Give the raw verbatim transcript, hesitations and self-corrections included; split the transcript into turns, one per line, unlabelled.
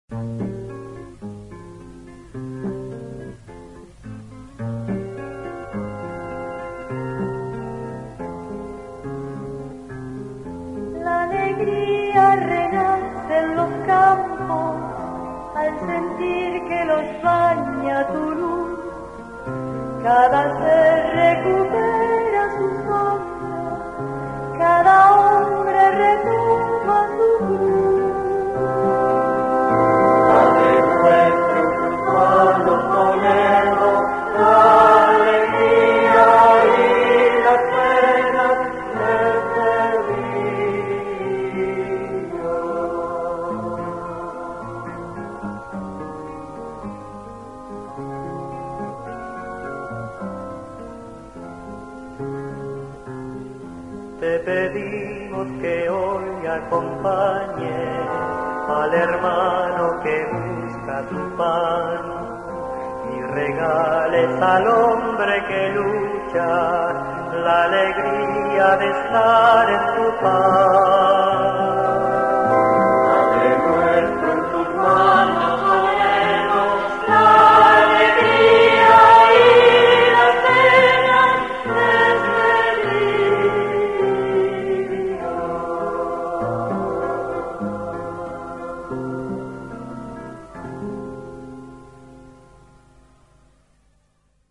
La alegría renace en los campos al sentir que los baña tu luz. Cada ser recupera su sombra, cada hombre retoma su cruz.
Padre nuestro, tus manos ponemos la alegría y las penas de Sevilla. Te pedimos que hoy acompañes al hermano que busca tu pan y regales al hombre que lucha la alegría de estar en tu paz.